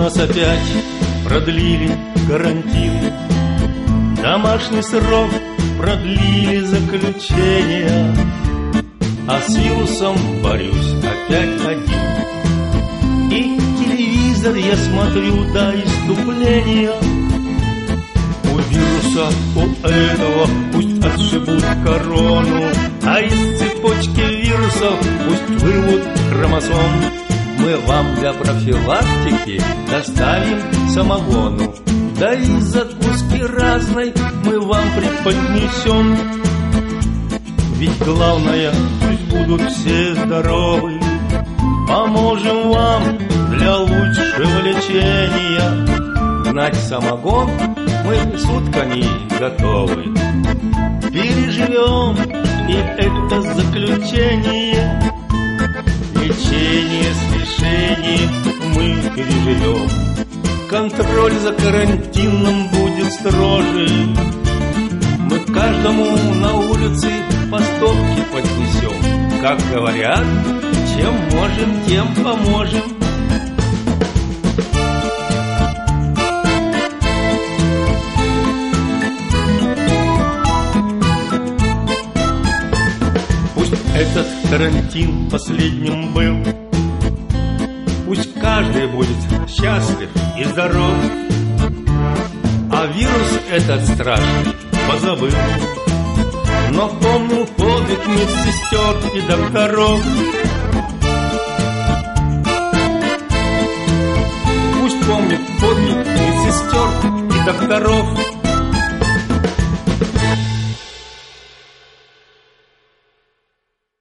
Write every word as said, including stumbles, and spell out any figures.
нас опять продлили карантин, домашний срок продлили заключение, а с вирусом борюсь опять один. И телевизор я смотрю до иступления. У вируса, у этого пусть отшибут корону, а из цепочки вирусов пусть вырвут хромосом. Мы вам для профилактики доставим самогону, да и закуски разной мы вам преподнесем. Ведь главное, пусть будут все здоровы, поможем вам для лучшего лечения. Гнать самогон мы сутками готовы, переживем и это заключение. Лечение с лишением мы переживем, контроль за карантином будет строже. Мы каждому на улице по стопке поднесем. Как говорят, чем можем, тем поможем. Пусть этот карантин последним был, пусть каждый будет счастлив и здоров, а вирус этот страшный позабыл. Но помню подвиг медсестер и докторов. Пусть помнит подвиг медсестер и докторов.